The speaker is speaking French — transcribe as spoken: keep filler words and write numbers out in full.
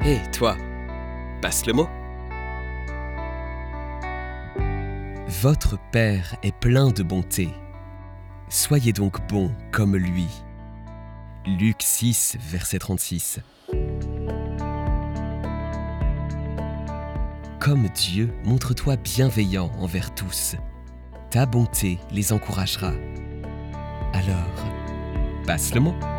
Hé, toi, passe le mot. Votre Père est plein de bonté. Soyez donc bons comme lui. Luc six, verset trente-six. Comme Dieu, montre-toi bienveillant envers tous. Ta bonté les encouragera. Alors, passe le mot.